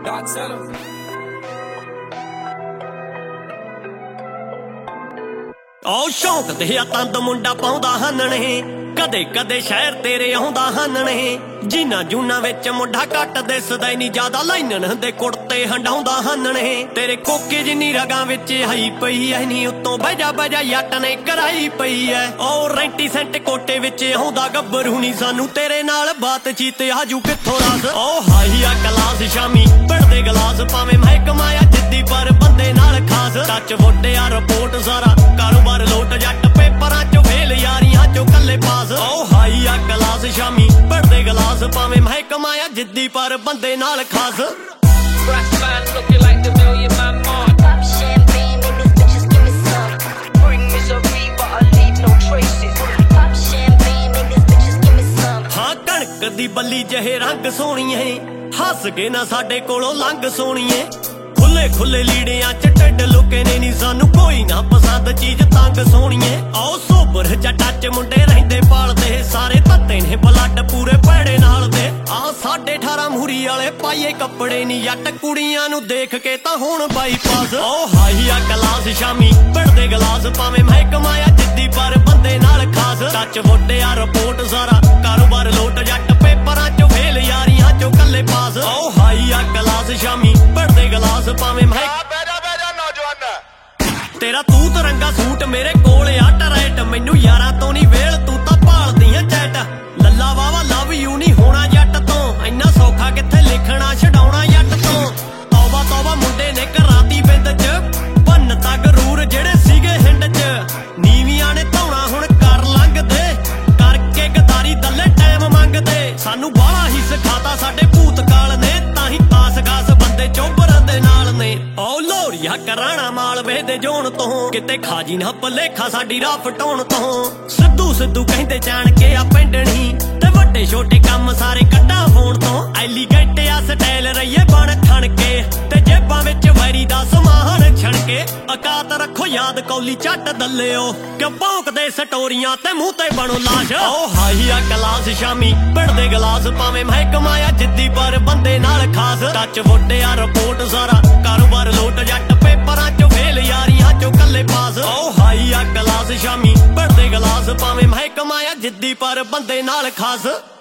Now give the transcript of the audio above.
ਉਹ ਸ਼ੌਂਕ ਤੇ ਤੰਦ ਮੁੰਡਾ ਪਾਉਂਦਾ ਹਨਣੇ, ਕਦੇ ਕਦੇ ਸ਼ਹਿਰ ਤੇਰੇ ਆਉਂਦਾ ਹਨਣੇ। ਜੀਨਾ ਜੂਨਾ ਵਿੱਚ ਮੁੰਡਾ ਘੱਟ ਦਿਸਦਾ ਨੀ, ਜ਼ਿਆਦਾ ਲਾਈਨਨ ਦੇ ਕੁੜਤੇ ਹੰਡਾਉਂਦਾ ਹਨਣੇ। ਤੇਰੇ ਕੋਕੇ ਜਿੰਨੀ ਰਗਾਂ ਵਿੱਚ ਹਾਈ ਪਈ ਐ ਨੀ, ਉੱਤੋਂ ਬਜਾ ਬਜਾ ਜੱਟ ਨੇ ਕਰਾਈ ਪਈ ਐ। ਉਹ ਰੈਂਟੀ ਸੈਂਟ ਕੋਟੇ ਵਿੱਚ ਆਉਂਦਾ ਗੱਭਰੂ ਨੀ, ਸਾਨੂੰ ਤੇਰੇ ਨਾਲ ਬਾਤਚੀਤ ਆਜੂ ਕਿੱਥੋਂ ਰਸ। ਉਹ ਹਾਈ ਆ ਕਲਾਸ ਸ਼ਾਮੀ ਪੜਦੇ ਗਲਾਸ, ਭਾਵੇਂ ਮਹਿਕਮਾ ਆ ਜਿੱਦੀ ਪਰ ਬੰਦੇ ਨਾਲ ਖਾਸ। ਟੱਚ ਵੋਟਿਆ ਰਿਪੋਰਟ ਸਾਰਾ ਕਾਰੋਬਾਰ ਲੋਟ, ਜੱਟ ਪੇਪਰਾਂ ਚੋਂ ਫੇਲ ਯਾਰੀਆਂ ਚੋਂ ਕੱਲੇ ਪਾਸ। ਉਹ ਹਾਈ ਆ ਕਲਾਸ ਸ਼ਾਮੀ ਪੜਦੇ ਗਲਾਸ, ਭਾਵੇਂ ਮਹਿਕਮਾ ਆ ਜਿੱਦੀ ਪਰ ਬੰਦੇ ਨਾਲ ਖਾਸ। ਹਾਂ ਕਣਕ ਦੀ ਬੱਲੀ ਜਿਹੇ ਰੰਗ ਸੋਹਣੀਏ, ਹੱਸ ਕੇ ਨਾ ਸਾਡੇ ਕੋਲੋਂ ਲੰਘ ਸੋਹਣੀਏ। ਖੁੱਲੇ ਖੁੱਲੇ ਲੀੜਿਆਂ ਚ ਢਿੱਡ ਲੁਕੇ ਨੇ ਨੀ, ਸਾਨੂੰ ਕੋਈ ਨਾ ਪਸੰਦ ਚੀਜ਼ ਤੰਗ ਸੋਹਣੀਏ। ਆਓ ਸੋਬਰ ਜੱਟਾਂ ਚ ਮੁੰਡੇ ਰਹਿੰਦੇ ਪਾਲਦੇ, ਸਾਰੇ ਧੱਤੇ ਨੇ ਬਲੱਡ ਪੂਰੇ ਪੈੜੇ ਨਾਲ ਦੇ। ਆਹ 18.5 ਮੂਰੀ ਵਾਲੇ ਪਾਈਏ ਕੱਪੜੇ ਨੀ, ਜੱਟ ਕੁੜੀਆਂ ਨੂੰ ਦੇਖ ਕੇ ਤਾਂ ਹੁਣ ਬਾਈਪਾਸ। ਉਹ ਹਾਈ ਆ ਕਲਾਸ ਸ਼ਾਮੀ ਪੜਦੇ ਗਲਾਸ, ਭਾਵੇਂ ਮਹਿਕਮਾ ਆ ਜਿੱਦੀ ਪਰ ਬੰਦੇ ਨਾਲ ਖਾਸ। ਟੱਚ ਵੋਟਿਆ ਰਿਪੋਰਟ ਸਾਰਾ ਕਾਰੋਬਾਰ ਲੋਟ, ਜੱਟ ਪੇਪਰਾਂ ਚੋਂ ਫੇਲ ਯਾਰੀਆਂ ਚੋਂ ਕੱਲੇ ਪਾਸ। ਉਹ ਹਾਈ ਆ ਕਲਾਸ ਸ਼ਾਮੀ ਪੜਦੇ ਗਲਾਸ, ਭਾਵੇਂ ਤੇਰਾ ਤੂਤ ਰੰਗਾ ਸੂਟ ਮੇਰੇ ਕੋਲ ਆ ਟਰੈਟ। ਮੈਨੂੰ ਯਾਰਾਂ ਤੋਂ ਨੀ ਵੇਲ, ਤੂੰ ਤਾਂ ਭਾਲਦੀ ਆ ਚੈਟ। ਲੱਲਾ ਵਾਵਾ ਲਵ ਯੂ ਨੀ ਹੋਣਾ ਜੱਟ ਤੋਂ, ਇੰਨਾ ਸੌਖਾ ਕਿੱਥੇ ਲਿਖਣਾ ਛਡਾਉਣਾ ਜੱਟ ਤੋਂ। ਤੌਬਾ ਤੌਬਾ ਮੁੰਡੇ ਨੇ ਕਰਾਤੀ ਬਿੰਦ ਚ, ਭੰਨ ਤਾ ਗਰੂਰ ਜਿਹੜੇ ਸੀਗੇ ਹਿੰਡ ਚ। ਨੀਵੀਆਂ ਨੇ ਧੌਣਾ ਹੁਣ ਕਰ ਲੰਘਦੇ, ਕਰਕੇ ਗਦਾਰੀ ਦੱਲੇ ਟਾਈਮ ਮੰਗਦੇ। ਸਾਨੂੰ ਬਾਹਲਾ ਹੀ ਸਿਖਾਤਾ ਸਾਡੇ ਭੂਤਕਾਲ ਨੇ, ਤਾਂ ਹੀ ਆਸ ਗਾਸ ਬੰਦੇ ਚੋਬਰ ਦੇ ਨਾਲ ਨੇ। ਉਹ ਲੋਰੀਆ ਕਰਾਣਾ ਮਾਲਵੇ ਦੇ ਜੋਣ ਤੋਂ, ਕਿਤੇ ਖਾਜੀ ਨਾ ਭਲੇਖਾ ਸਾਡੀ ਰਾਹ ਫਟਾਉਣ ਤੋਂ। ਸਿੱਧੂ ਸਿੱਧੂ ਕਹਿੰਦੇ ਜਾਣ ਕੇ ਆ ਪਿੰਡਣੀ, ਤੇ ਵੱਡੇ ਛੋਟੇ ਕੰਮ ਸਾਰੇ ਕੱਢਾਂ ਫੋਨ ਤੋਂ। ਐਲੀਗੈਂਟ ਆ ਸਟਾਈਲ ਰਹੀਏ ਬਣ ਠਣ ਕੇ, ਤੇ ਜੇਬਾਂ ਵਿੱਚ ਵੈਰੀ ਦਾ ਸਮਾਨ ਛਣਕੇ। ਔਕਾਤ ਰੱਖੋ ਯਾਦ ਕੌਲੀ ਝੱਟ ਦੱਲਿਓ, ਕਿਉਂ ਭੌਂਕਦੇ ਸਟੋਰੀਆਂ ਤੇ ਮੂੰਹ ਤੇ ਬਣੋ ਲਾਸ਼। ਉਹ ਹਾਈ ਆ ਕਲਾਸ ਸ਼ਾਮੀ ਪੜਦੇ ਗਲਾਸ, ਭਾਵੇਂ ਮਹਿਕਮਾ ਆ ਜਿੱਦੀ ਪਰ ਬੰਦੇ ਨਾਲ ਖਾਸ। ਟੱਚ ਵੋਟਿਆ ਰਿਪੋਰਟ ਸਾਰਾ ਕਾਰੋਬਾਰ ਲੋਟ, ਜੱਟ ਪੇਪਰਾਂ ਚੋਂ ਫੇਲ ਯਾਰੀਆਂ ਚੋਂ ਕੱਲੇ ਪਾਸ। ਉਹ ਹਾਈ ਆ ਕਲਾਸ ਸ਼ਾਮੀ ਪੜਦੇ ਗਲਾਸ, ਭਾਵੇਂ ਮਹਿਕਮਾ ਆ ਜਿੱਦੀ ਪਰ ਬੰਦੇ ਨਾਲ ਖਾਸ।